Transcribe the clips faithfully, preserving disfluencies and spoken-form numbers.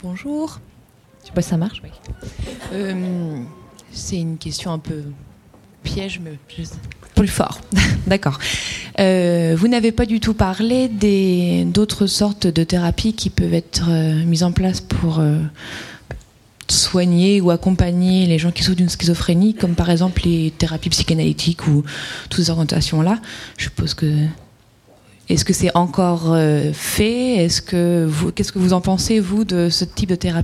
Bonjour. Je sais pas si ça marche. Oui. Euh, c'est une question un peu piège, mais je... plus fort. D'accord. Euh, vous n'avez pas du tout parlé des, d'autres sortes de thérapies qui peuvent être euh, mises en place pour euh, soigner ou accompagner les gens qui souffrent d'une schizophrénie, comme par exemple les thérapies psychanalytiques ou toutes ces orientations-là. Je suppose que... Est-ce que c'est encore euh, fait ? Est-ce que vous, qu'est-ce que vous en pensez, vous, de ce type de thérapie ?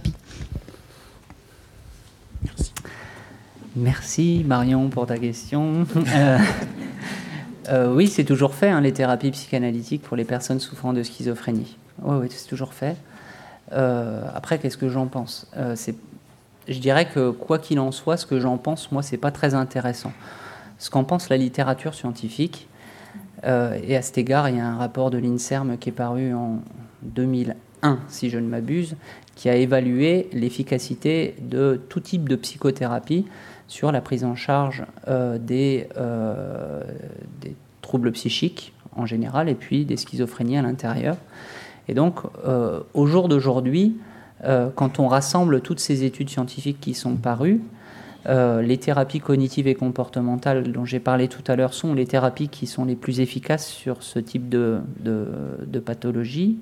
Merci. Merci Marion pour ta question. euh, euh, oui, c'est toujours fait, hein, les thérapies psychanalytiques pour les personnes souffrant de schizophrénie. Oui, oui, c'est toujours fait. Euh, après, qu'est-ce que j'en pense ? euh, c'est, Je dirais que quoi qu'il en soit, ce que j'en pense, moi, c'est pas très intéressant. Ce qu'en pense la littérature scientifique. Euh, et à cet égard, il y a un rapport de l'INSERM qui est paru en deux mille un, si je ne m'abuse, qui a évalué l'efficacité de tout type de psychothérapie sur la prise en charge euh, des, euh, des troubles psychiques en général et puis des schizophrénies à l'intérieur. Et donc, euh, au jour d'aujourd'hui, euh, quand on rassemble toutes ces études scientifiques qui sont parues, Euh, les thérapies cognitives et comportementales dont j'ai parlé tout à l'heure sont les thérapies qui sont les plus efficaces sur ce type de, de, de pathologie.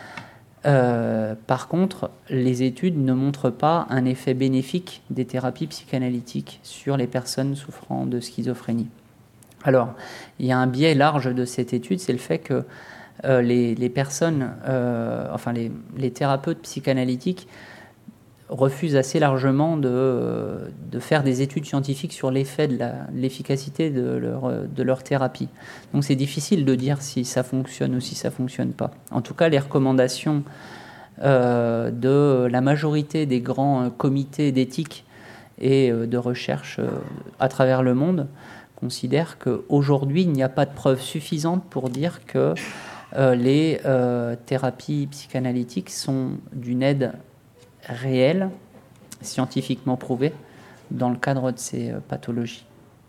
Euh, par contre, les études ne montrent pas un effet bénéfique des thérapies psychanalytiques sur les personnes souffrant de schizophrénie. Alors, il y a un biais large de cette étude, c'est le fait que euh, les, les personnes, euh, enfin les, les thérapeutes psychanalytiques refusent assez largement de, de faire des études scientifiques sur l'effet de la, l'efficacité de leur, de leur thérapie. Donc c'est difficile de dire si ça fonctionne ou si ça ne fonctionne pas. En tout cas, les recommandations euh, de la majorité des grands comités d'éthique et de recherche euh, à travers le monde considèrent qu'aujourd'hui, il n'y a pas de preuves suffisantes pour dire que euh, les euh, thérapies psychanalytiques sont d'une aide réelle, scientifiquement prouvée, dans le cadre de ces euh, pathologies.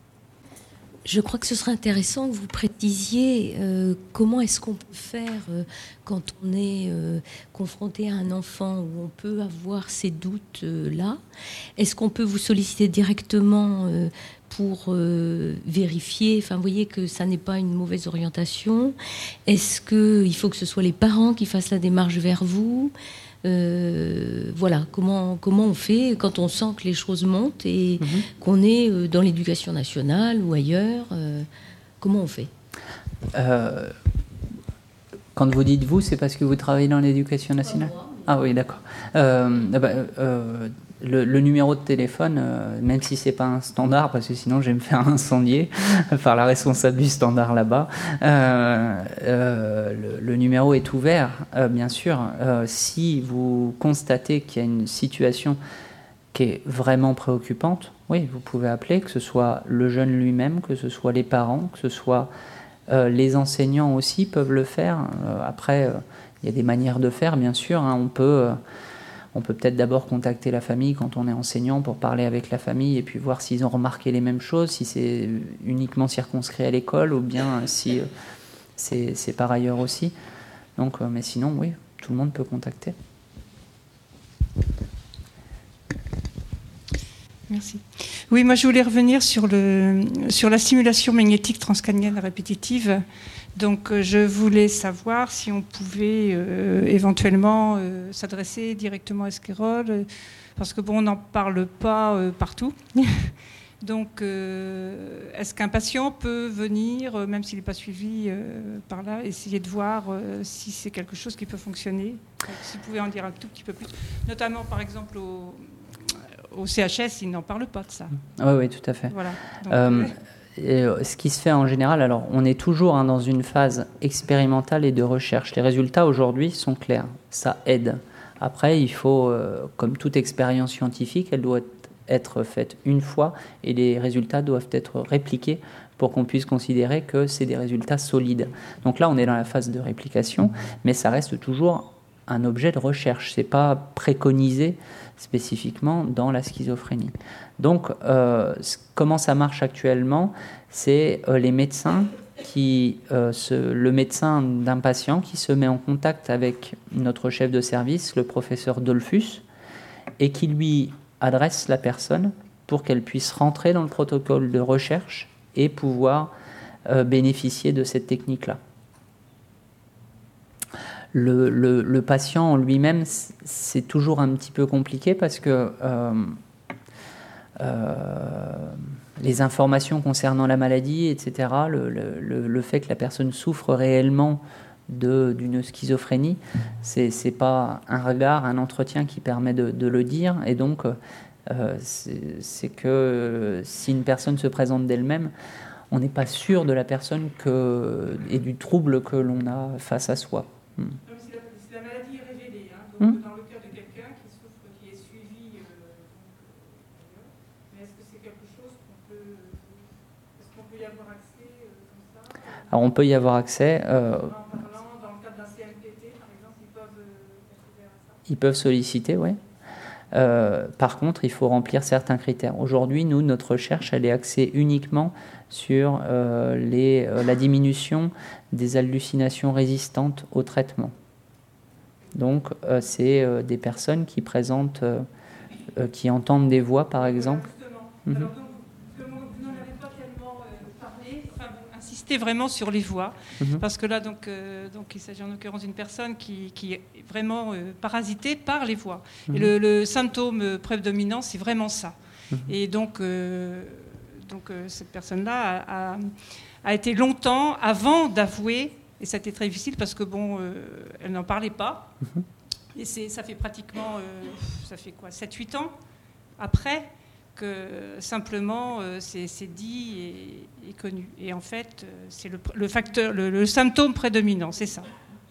Je crois que ce serait intéressant que vous précisiez euh, comment est-ce qu'on peut faire euh, quand on est euh, confronté à un enfant où on peut avoir ces doutes-là. Euh, est-ce qu'on peut vous solliciter directement euh, pour euh, vérifier, enfin, vous voyez que ça n'est pas une mauvaise orientation ? Est-ce qu'il faut que ce soit les parents qui fassent la démarche vers vous ? Euh, voilà, comment, comment on fait quand on sent que les choses montent et mmh. qu'on est dans l'éducation nationale ou ailleurs, euh, comment on fait ? euh, Quand vous dites vous, c'est parce que vous travaillez dans l'éducation nationale ? Ah oui, d'accord. Euh, bah, euh, le, le numéro de téléphone, euh, même si c'est pas un standard, parce que sinon je vais me faire incendier par la responsable du standard là-bas, euh, euh, le, le numéro est ouvert, euh, bien sûr. Euh, si vous constatez qu'il y a une situation qui est vraiment préoccupante, oui, vous pouvez appeler, que ce soit le jeune lui-même, que ce soit les parents, que ce soit euh, les enseignants aussi peuvent le faire. Euh, après, euh, il y a des manières de faire, bien sûr. Hein. On peut, euh, on peut peut-être d'abord contacter la famille quand on est enseignant pour parler avec la famille et puis voir s'ils ont remarqué les mêmes choses, si c'est uniquement circonscrit à l'école ou bien si euh, c'est, c'est par ailleurs aussi. Donc, euh, mais sinon, oui, tout le monde peut contacter. Merci. Oui, moi je voulais revenir sur, le, sur la stimulation magnétique transcrânienne répétitive. Donc euh, je voulais savoir si on pouvait euh, éventuellement euh, s'adresser directement à Esquirol, euh, parce que bon, on n'en parle pas euh, partout. Donc euh, est-ce qu'un patient peut venir, euh, même s'il n'est pas suivi euh, par là, essayer de voir euh, si c'est quelque chose qui peut fonctionner ? Si vous pouvez en dire un tout petit peu plus, notamment par exemple au... Au C H S, ils n'en parlent pas de ça. Oui, oui, tout à fait. Voilà. Donc, euh, et ce qui se fait en général, alors on est toujours hein, dans une phase expérimentale et de recherche. Les résultats aujourd'hui sont clairs, ça aide. Après, il faut, euh, comme toute expérience scientifique, elle doit être faite une fois et les résultats doivent être répliqués pour qu'on puisse considérer que c'est des résultats solides. Donc là, on est dans la phase de réplication, mais ça reste toujours un objet de recherche. C'est pas préconisé spécifiquement dans la schizophrénie. Donc, euh, comment ça marche actuellement ? C'est euh, les médecins qui, euh, se, le médecin d'un patient qui se met en contact avec notre chef de service, le professeur Dollfus, et qui lui adresse la personne pour qu'elle puisse rentrer dans le protocole de recherche et pouvoir euh, bénéficier de cette technique-là. Le, le, le patient en lui-même, c'est toujours un petit peu compliqué parce que euh, euh, les informations concernant la maladie, et cetera, le, le, le fait que la personne souffre réellement de, d'une schizophrénie, c'est, c'est pas un regard, un entretien qui permet de, de le dire. Et donc, euh, c'est, c'est que si une personne se présente d'elle-même, on n'est pas sûr de la personne que, et du trouble que l'on a face à soi. Hmm. Donc, si, la, si la maladie est révélée, hein, donc hmm. dans le cas de quelqu'un qui souffre, qui est suivi, euh, mais est-ce que c'est quelque chose qu'on peut, est-ce qu'on peut y avoir accès euh, comme ça? Alors on peut y avoir accès. Euh, en parlant dans le cadre d'un C M P T, par exemple, ils peuvent euh, être ouverts à ça. Ils peuvent solliciter, oui. Euh, par contre, il faut remplir certains critères. Aujourd'hui, nous, notre recherche, elle est axée uniquement sur euh, les, euh, la diminution des hallucinations résistantes au traitement. Donc, euh, c'est euh, des personnes qui présentent, euh, euh, qui entendent des voix, par exemple. Justement. Mm-hmm. Alors, donc, vous n'en avez pas tellement euh, parlé, enfin, vous insistez vraiment sur les voix, mm-hmm. parce que là, donc, euh, donc, il s'agit en l'occurrence d'une personne qui, qui est vraiment euh, parasitée par les voix. Mm-hmm. Et le, le symptôme prédominant, c'est vraiment ça. Mm-hmm. Et donc, euh, donc euh, cette personne-là a, a, a été longtemps, avant d'avouer, et ça a été très difficile parce que bon, euh, elle n'en parlait pas. Mm-hmm. Et c'est, ça fait pratiquement, euh, ça fait quoi, sept huit ans après que simplement euh, c'est, c'est dit et, et connu. Et en fait, c'est le, le facteur, le, le symptôme prédominant, c'est ça.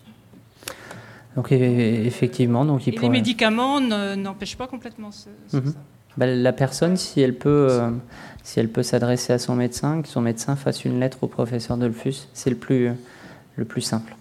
Donc effectivement, donc il et pourrait... les médicaments ne, n'empêchent pas complètement ce, ce, mm-hmm. ça. Ben, la personne, si elle peut, euh, si elle peut s'adresser à son médecin, que son médecin fasse une lettre au professeur Dollfus, c'est le plus, le plus simple.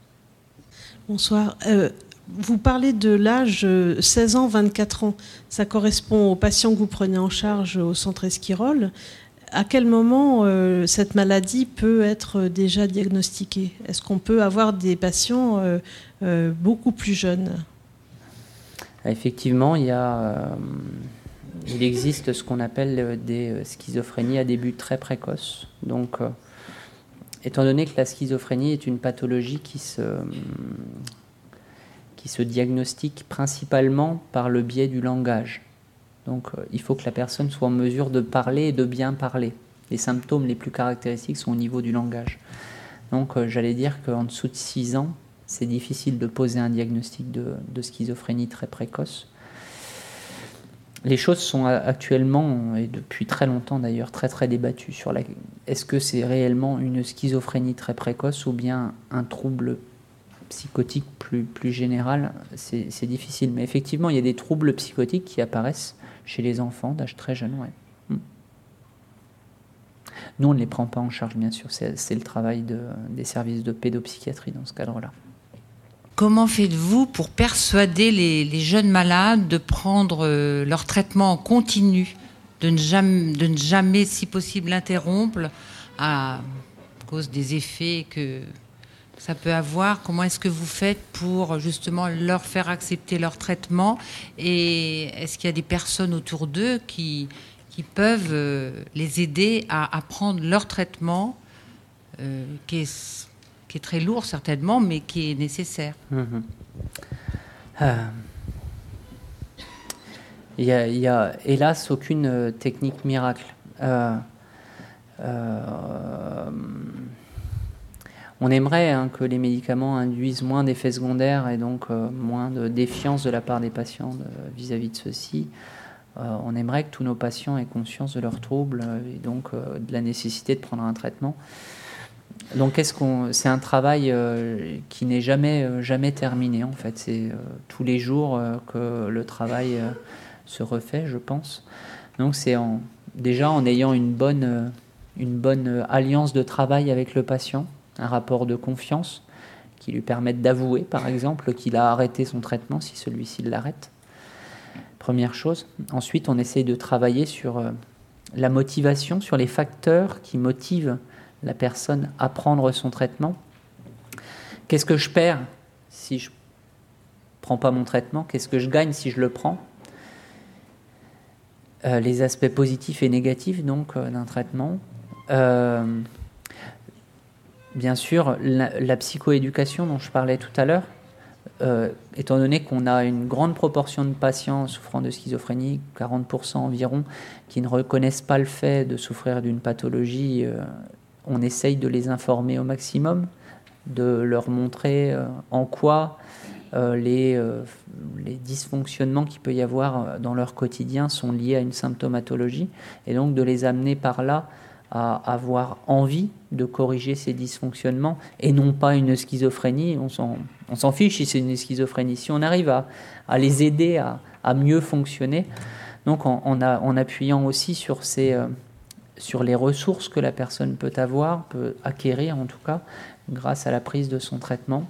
Bonsoir. Euh, vous parlez de l'âge seize ans, vingt-quatre ans. Ça correspond aux patients que vous prenez en charge au centre Esquirol. À quel moment euh, cette maladie peut être déjà diagnostiquée? Est-ce qu'on peut avoir des patients euh, euh, beaucoup plus jeunes? Effectivement, il y a... Euh, il existe ce qu'on appelle des schizophrénies à début très précoce. Donc, euh, étant donné que la schizophrénie est une pathologie qui se, qui se diagnostique principalement par le biais du langage. Donc, euh, il faut que la personne soit en mesure de parler et de bien parler. Les symptômes les plus caractéristiques sont au niveau du langage. Donc, euh, j'allais dire qu'en dessous de six ans, c'est difficile de poser un diagnostic de, de schizophrénie très précoce. Les choses sont actuellement, et depuis très longtemps d'ailleurs, très très débattues sur la... est-ce que c'est réellement une schizophrénie très précoce ou bien un trouble psychotique plus, plus général. C'est, c'est difficile, mais effectivement, il y a des troubles psychotiques qui apparaissent chez les enfants d'âge très jeune. Ouais. Nous, on ne les prend pas en charge, bien sûr. C'est, c'est le travail de, des services de pédopsychiatrie dans ce cadre-là. Comment faites-vous pour persuader les, les jeunes malades de prendre euh, leur traitement en continu, de ne jamais, de ne jamais si possible, l'interrompre à cause des effets que ça peut avoir? Comment est-ce que vous faites pour justement leur faire accepter leur traitement? Et est-ce qu'il y a des personnes autour d'eux qui, qui peuvent euh, les aider à, à prendre leur traitement euh, qui est... qui est très lourd certainement, mais qui est nécessaire. Mmh. Euh, il y a, il y a hélas aucune technique miracle. Euh, euh, on aimerait hein, que les médicaments induisent moins d'effets secondaires et donc euh, moins de défiance de la part des patients de, vis-à-vis de ceux-ci. Euh, on aimerait que tous nos patients aient conscience de leurs troubles et donc euh, de la nécessité de prendre un traitement. Donc, est-ce qu'on, c'est un travail euh, qui n'est jamais, euh, jamais terminé, en fait. C'est euh, tous les jours euh, que le travail euh, se refait, je pense. Donc, c'est en, déjà en ayant une bonne, euh, une bonne alliance de travail avec le patient, un rapport de confiance qui lui permette d'avouer, par exemple, qu'il a arrêté son traitement si celui-ci l'arrête. Première chose. Ensuite, on essaye de travailler sur euh, la motivation, sur les facteurs qui motivent la personne à prendre son traitement. Qu'est-ce que je perds si je ne prends pas mon traitement? Qu'est-ce que je gagne si je le prends? euh, Les aspects positifs et négatifs donc euh, d'un traitement. Euh, bien sûr, la, la psychoéducation dont je parlais tout à l'heure, euh, étant donné qu'on a une grande proportion de patients souffrant de schizophrénie, quarante pour cent environ, qui ne reconnaissent pas le fait de souffrir d'une pathologie, euh, on essaye de les informer au maximum, de leur montrer euh, en quoi euh, les, euh, les dysfonctionnements qu'il peut y avoir dans leur quotidien sont liés à une symptomatologie, et donc de les amener par là à avoir envie de corriger ces dysfonctionnements, et non pas une schizophrénie. On s'en, on s'en fiche si c'est une schizophrénie. Si on arrive à, à les aider à, à mieux fonctionner, donc en, en, a, en appuyant aussi sur ces... Euh, sur les ressources que la personne peut avoir, peut acquérir en tout cas, grâce à la prise de son traitement.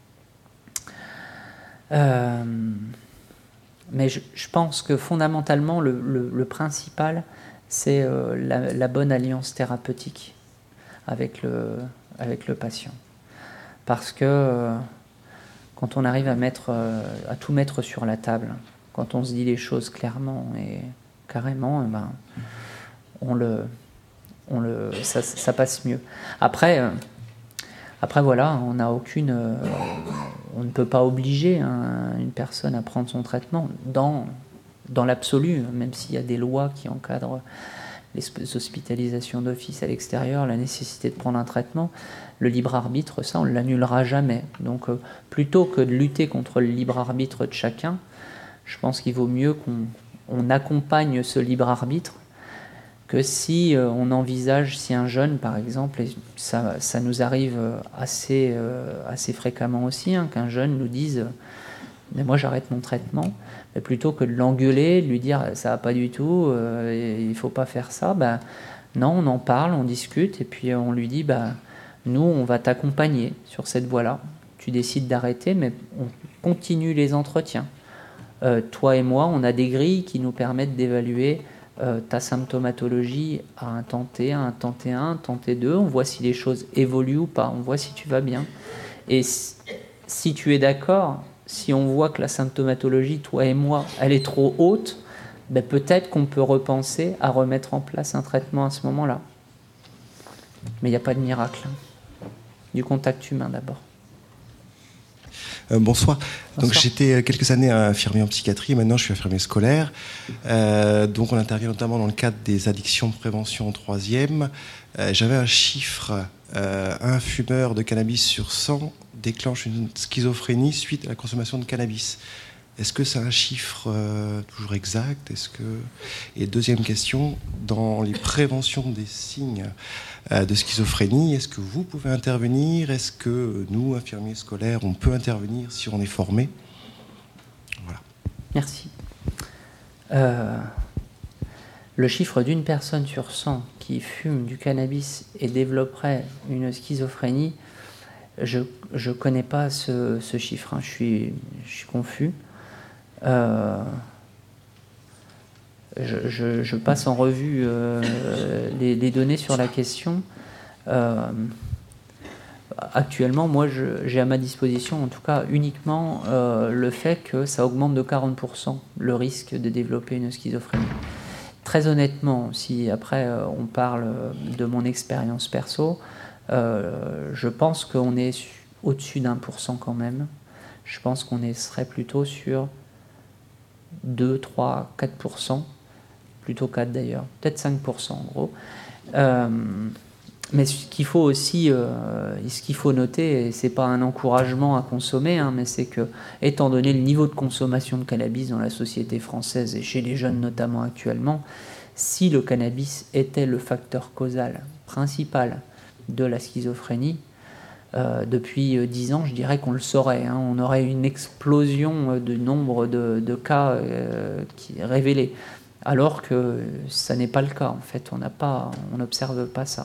Euh, mais je, je pense que fondamentalement, le, le, le principal, c'est euh, la, la bonne alliance thérapeutique avec le, avec le patient. Parce que euh, quand on arrive à, mettre, euh, à tout mettre sur la table, quand on se dit les choses clairement et carrément, eh ben, on le, on le, ça, ça passe mieux. Après, euh, après voilà, on n'a aucune, euh, on ne peut pas obliger hein, une personne à prendre son traitement dans, dans l'absolu, même s'il y a des lois qui encadrent les hospitalisations d'office à l'extérieur, la nécessité de prendre un traitement. Le libre arbitre, ça, on ne l'annulera jamais. Donc, euh, plutôt que de lutter contre le libre arbitre de chacun, je pense qu'il vaut mieux qu'on on accompagne ce libre arbitre que si euh, on envisage, si un jeune par exemple, et ça, ça nous arrive assez, euh, assez fréquemment aussi, hein, qu'un jeune nous dise mais moi j'arrête mon traitement, mais plutôt que de l'engueuler, de lui dire ça va pas du tout, euh, il faut pas faire ça, ben, non, on en parle, on discute, et puis on lui dit ben, nous on va t'accompagner sur cette voie-là, tu décides d'arrêter, mais on continue les entretiens. Euh, toi et moi, on a des grilles qui nous permettent d'évaluer euh, ta symptomatologie à un temps T, à un temps T un, un temps T deux. On voit si les choses évoluent ou pas, on voit si tu vas bien. Et si, si tu es d'accord, si on voit que la symptomatologie, toi et moi, elle est trop haute, ben peut-être qu'on peut repenser à remettre en place un traitement à ce moment-là. Mais il n'y a pas de miracle. Hein. Du contact humain d'abord. Euh, bonsoir. bonsoir. Donc j'étais quelques années infirmier en psychiatrie, maintenant je suis infirmier scolaire. Euh, donc on intervient notamment dans le cadre des addictions de prévention en troisième. Euh, j'avais un chiffre, euh, un fumeur de cannabis sur cent déclenche une schizophrénie suite à la consommation de cannabis. Est-ce que c'est un chiffre euh, toujours exact? Est-ce que... Et deuxième question, dans les préventions des signes euh, de schizophrénie, est-ce que vous pouvez intervenir? Est-ce que nous, infirmiers scolaires, on peut intervenir si on est formé? Voilà. Merci. Euh, le chiffre d'une personne sur cent qui fume du cannabis et développerait une schizophrénie, je ne connais pas ce, ce chiffre, hein. je, suis, je suis confus. Euh, je, je, je passe en revue euh, les, les données sur la question. Euh, actuellement, moi, je, j'ai à ma disposition, en tout cas, uniquement euh, le fait que ça augmente de quarante pour cent le risque de développer une schizophrénie. Très honnêtement, si après euh, on parle de mon expérience perso, euh, je pense qu'on est au-dessus d'un pour cent quand même. Je pense qu'on est, serait plutôt sur deux, trois, quatre pour cent, plutôt quatre d'ailleurs, peut-être cinq pour cent en gros. Euh, mais ce qu'il faut aussi, euh, ce qu'il faut noter, et c'est pas un encouragement à consommer, hein, mais c'est que, étant donné le niveau de consommation de cannabis dans la société française et chez les jeunes notamment actuellement, si le cannabis était le facteur causal principal de la schizophrénie, Euh, depuis dix ans, je dirais qu'on le saurait. Hein. On aurait une explosion du nombre de, de cas euh, qui révélés, alors que ça n'est pas le cas. En fait, on n'a pas, on n'observe pas ça.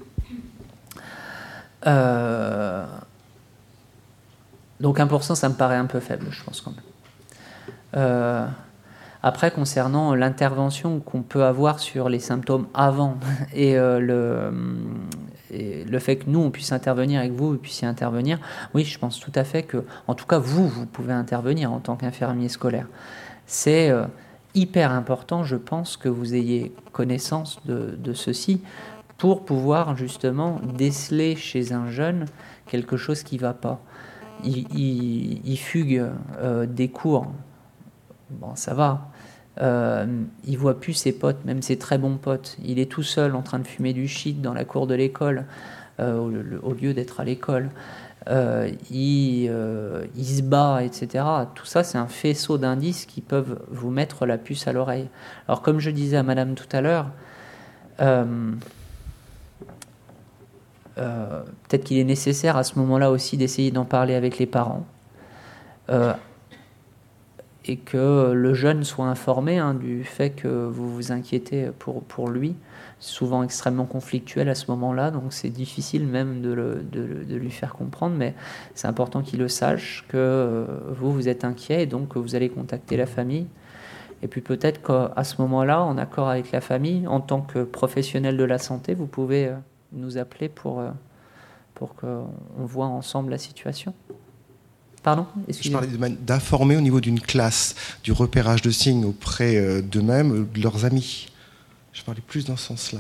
Euh, donc un pour cent, ça me paraît un peu faible, je pense quand même. Euh, après, concernant l'intervention qu'on peut avoir sur les symptômes avant et euh, le et le fait que nous, on puisse intervenir et que vous, vous puissiez intervenir, oui, je pense tout à fait que, en tout cas, vous, vous pouvez intervenir en tant qu'infirmier scolaire. C'est euh, hyper important, je pense, que vous ayez connaissance de, de ceci pour pouvoir justement déceler chez un jeune quelque chose qui ne va pas. Il, il, il fugue euh, des cours, bon, ça va. Euh, il voit plus ses potes, même ses très bons potes. Il est tout seul en train de fumer du shit dans la cour de l'école, euh, au, au lieu d'être à l'école. Euh, il, euh, il se bat, et cetera. Tout ça, c'est un faisceau d'indices qui peuvent vous mettre la puce à l'oreille. Alors, comme je disais à madame tout à l'heure, euh, euh, peut-être qu'il est nécessaire à ce moment-là aussi d'essayer d'en parler avec les parents. Euh, et que le jeune soit informé hein, du fait que vous vous inquiétez pour, pour lui, souvent extrêmement conflictuel à ce moment-là, donc c'est difficile même de, le, de, de lui faire comprendre, mais c'est important qu'il le sache, que euh, vous, vous êtes inquiet, et donc que vous allez contacter la famille. Et puis peut-être qu'à ce moment-là, en accord avec la famille, en tant que professionnel de la santé, vous pouvez euh, nous appeler pour, euh, pour qu'on voit ensemble la situation. Pardon ? Je parlais d'informer au niveau d'une classe, du repérage de signes auprès d'eux-mêmes, de leurs amis. Je parlais plus dans ce sens-là.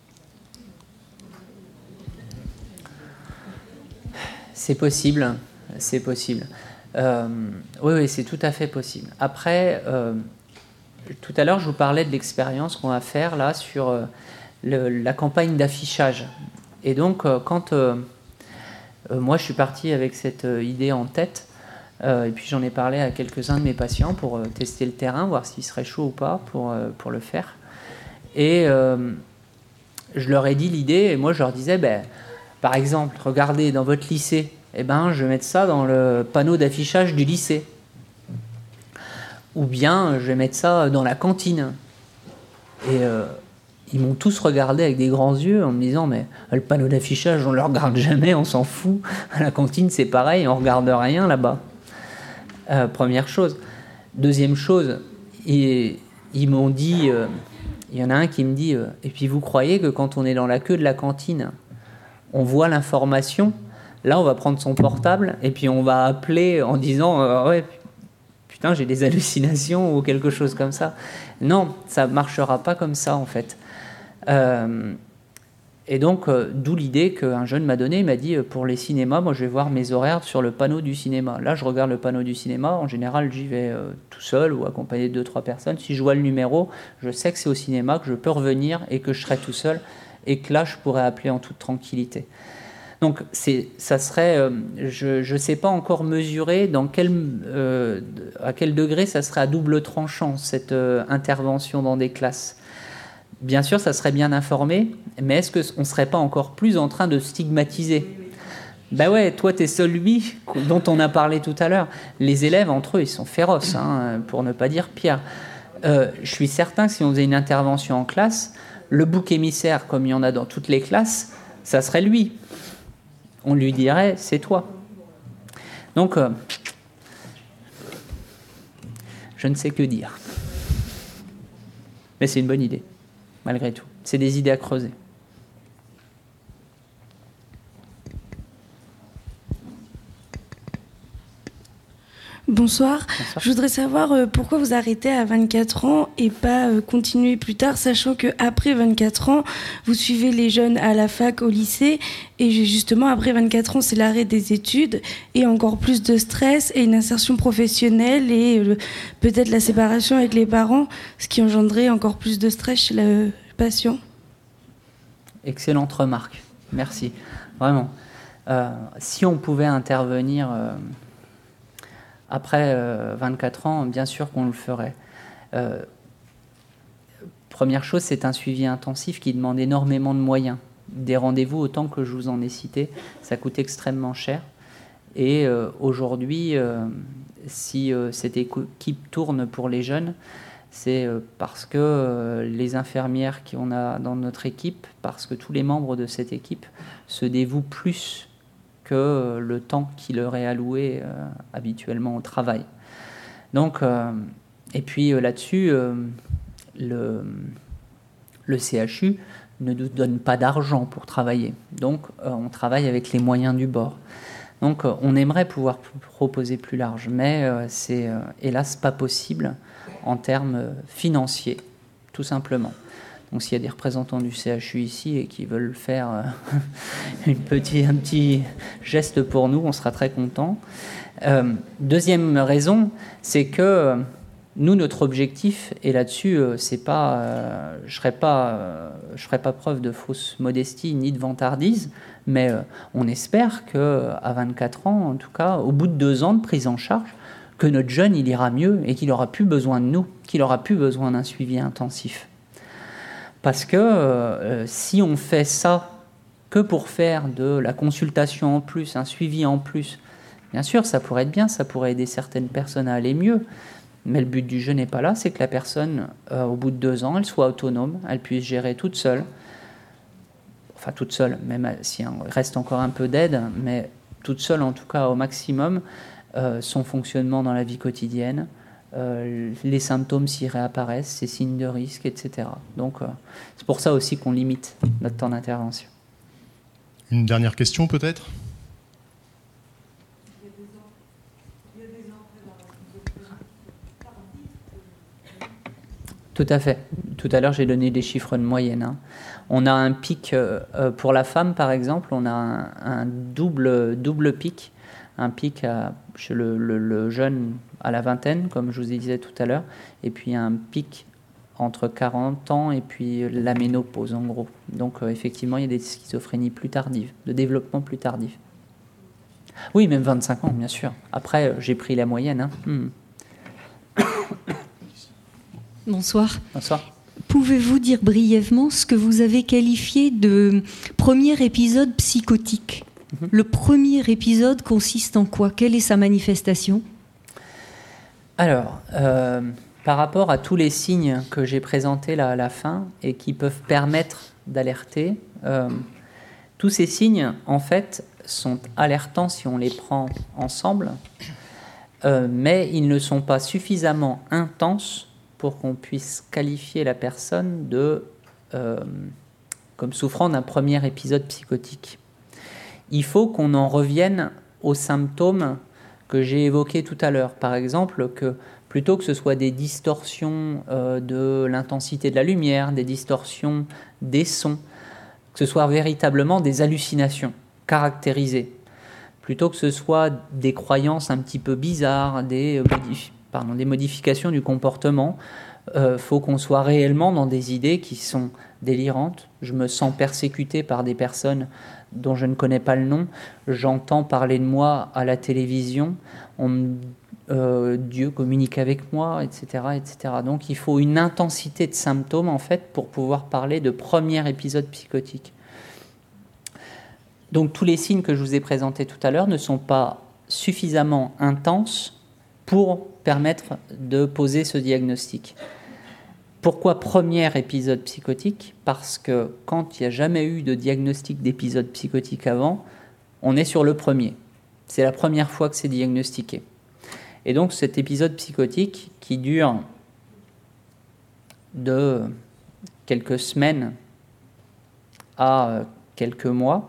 C'est possible, c'est possible. Euh, oui, oui, c'est tout à fait possible. Après, euh, tout à l'heure, je vous parlais de l'expérience qu'on va faire là sur euh, le, la campagne d'affichage. Et donc, euh, quand euh, euh, moi, je suis parti avec cette euh, idée en tête, Euh, et puis j'en ai parlé à quelques-uns de mes patients pour euh, tester le terrain, voir s'ils seraient chauds ou pas pour, euh, pour le faire. Et euh, je leur ai dit l'idée, et moi je leur disais, ben, par exemple, regardez dans votre lycée, eh ben, je vais mettre ça dans le panneau d'affichage du lycée. Ou bien je vais mettre ça dans la cantine. Et euh, ils m'ont tous regardé avec des grands yeux en me disant, mais le panneau d'affichage, on ne le regarde jamais, on s'en fout. À la cantine, c'est pareil, on ne regarde rien là-bas. Euh, première chose. Deuxième chose, ils, ils m'ont dit, euh, il y en a un qui me dit, euh, et puis vous croyez que quand on est dans la queue de la cantine, on voit l'information, là on va prendre son portable et puis on va appeler en disant, euh, ouais, putain j'ai des hallucinations ou quelque chose comme ça. Non, ça ne marchera pas comme ça en fait. Euh, Et donc, euh, d'où l'idée qu'un jeune m'a donnée, il m'a dit, euh, pour les cinémas, moi je vais voir mes horaires sur le panneau du cinéma. Là, je regarde le panneau du cinéma, en général, j'y vais euh, tout seul ou accompagné de deux, trois personnes. Si je vois le numéro, je sais que c'est au cinéma, que je peux revenir et que je serai tout seul et que là, je pourrais appeler en toute tranquillité. Donc, c'est, ça serait, euh, je ne sais pas encore mesurer dans quel, euh, à quel degré ça serait à double tranchant, cette euh, intervention dans des classes. Bien sûr, ça serait bien informé, mais est-ce qu'on ne serait pas encore plus en train de stigmatiser ? Ben ouais, toi, t'es celui dont on a parlé tout à l'heure. Les élèves, entre eux, ils sont féroces, hein, pour ne pas dire pire. Euh, je suis certain que si on faisait une intervention en classe, le bouc émissaire, comme il y en a dans toutes les classes, ça serait lui. On lui dirait, c'est toi. Donc, euh, je ne sais que dire. Mais c'est une bonne idée. Malgré tout. C'est des idées à creuser. Bonsoir. Bonsoir. Je voudrais savoir euh, pourquoi vous arrêtez à vingt-quatre ans et pas euh, continuer plus tard, sachant qu'après vingt-quatre ans, vous suivez les jeunes à la fac, au lycée, et justement, après vingt-quatre ans, c'est l'arrêt des études, et encore plus de stress, et une insertion professionnelle, et euh, peut-être la séparation avec les parents, ce qui engendrait encore plus de stress chez le patient. Excellente remarque. Merci. Vraiment. Euh, si on pouvait intervenir... Euh, Après euh, vingt-quatre ans, bien sûr qu'on le ferait. Euh, première chose, c'est un suivi intensif qui demande énormément de moyens. Des rendez-vous, autant que je vous en ai cité, ça coûte extrêmement cher. Et euh, aujourd'hui, euh, si euh, cette équipe tourne pour les jeunes, c'est euh, parce que euh, les infirmières qu'on a dans notre équipe, parce que tous les membres de cette équipe se dévouent plus que le temps qui leur est alloué euh, habituellement au travail. Donc, euh, et puis euh, là-dessus, euh, le, le C H U ne nous donnent pas d'argent pour travailler. Donc, euh, on travaille avec les moyens du bord. Donc, euh, on aimerait pouvoir p- proposer plus large, mais euh, c'est euh, hélas pas possible en termes euh, financiers, tout simplement. Donc, s'il y a des représentants du C H U ici et qui veulent faire euh, une petit, un petit geste pour nous, on sera très contents. Euh, deuxième raison, c'est que euh, nous, notre objectif, et là-dessus, euh, c'est pas, euh, je ferai pas, euh, je ferai pas preuve de fausse modestie ni de vantardise, mais euh, on espère que à vingt-quatre ans, en tout cas, au bout de deux ans de prise en charge, que notre jeune il ira mieux et qu'il aura plus besoin de nous, qu'il aura plus besoin d'un suivi intensif. Parce que euh, si on fait ça que pour faire de la consultation en plus, un suivi en plus, bien sûr, ça pourrait être bien, ça pourrait aider certaines personnes à aller mieux. Mais le but du jeu n'est pas là, c'est que la personne, euh, au bout de deux ans, elle soit autonome, elle puisse gérer toute seule, enfin toute seule, même s'il reste encore un peu d'aide, mais toute seule en tout cas au maximum, euh, son fonctionnement dans la vie quotidienne, euh, les symptômes s'y réapparaissent, ses signes de risque, et cetera. Donc euh, c'est pour ça aussi qu'on limite notre temps d'intervention. Une dernière question peut-être ? Tout à fait. Tout à l'heure, j'ai donné des chiffres de moyenne. Hein. On a un pic, euh, pour la femme par exemple, on a un, un double, double pic. Un pic à, chez le, le, le jeune à la vingtaine, comme je vous disais tout à l'heure, et puis un pic entre quarante ans et puis la ménopause en gros. Donc euh, effectivement, il y a des schizophrénies plus tardives, de développement plus tardif. Oui, même vingt-cinq ans, bien sûr. Après, j'ai pris la moyenne. Hein. Hmm. Bonsoir. Bonsoir. Pouvez-vous dire brièvement ce que vous avez qualifié de premier épisode psychotique ? Mm-hmm. Le premier épisode consiste en quoi ? Quelle est sa manifestation ? Alors, euh, par rapport à tous les signes que j'ai présentés là à la fin et qui peuvent permettre d'alerter, euh, tous ces signes, en fait, sont alertants si on les prend ensemble, euh, mais ils ne sont pas suffisamment intenses pour qu'on puisse qualifier la personne de, euh, comme souffrant d'un premier épisode psychotique. Il faut qu'on en revienne aux symptômes que j'ai évoqués tout à l'heure. Par exemple, que plutôt que ce soit des distorsions euh, de l'intensité de la lumière, des distorsions des sons, que ce soit véritablement des hallucinations caractérisées, plutôt que ce soit des croyances un petit peu bizarres, des modif- Pardon, des modifications du comportement, il euh, faut qu'on soit réellement dans des idées qui sont délirantes. Je me sens persécuté par des personnes dont je ne connais pas le nom. J'entends parler de moi à la télévision. On, euh, Dieu communique avec moi, et cetera, et cetera. Donc il faut une intensité de symptômes en fait pour pouvoir parler de premier épisode psychotique. Donc tous les signes que je vous ai présentés tout à l'heure ne sont pas suffisamment intenses pour permettre de poser ce diagnostic. Pourquoi premier épisode psychotique ? Parce que quand il n'y a jamais eu de diagnostic d'épisode psychotique avant, on est sur le premier. C'est la première fois que c'est diagnostiqué. Et donc cet épisode psychotique qui dure de quelques semaines à quelques mois,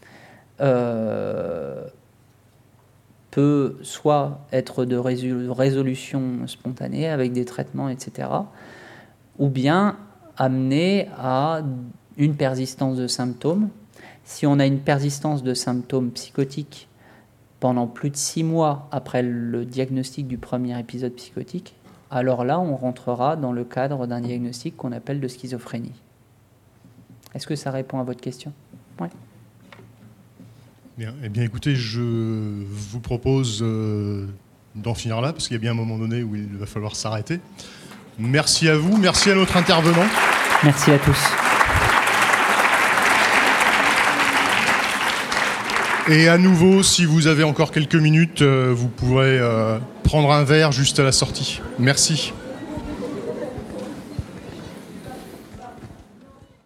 euh, peut soit être de résolution spontanée avec des traitements, et cetera, ou bien amener à une persistance de symptômes. Si on a une persistance de symptômes psychotiques pendant plus de six mois après le diagnostic du premier épisode psychotique, alors là, on rentrera dans le cadre d'un diagnostic qu'on appelle de schizophrénie. Est-ce que ça répond à votre question ? Oui. Bien. Eh bien, écoutez, je vous propose euh, d'en finir là, parce qu'il y a bien un moment donné où il va falloir s'arrêter. Merci à vous, merci à notre intervenant. Merci à tous. Et à nouveau, si vous avez encore quelques minutes, euh, vous pourrez euh, prendre un verre juste à la sortie. Merci.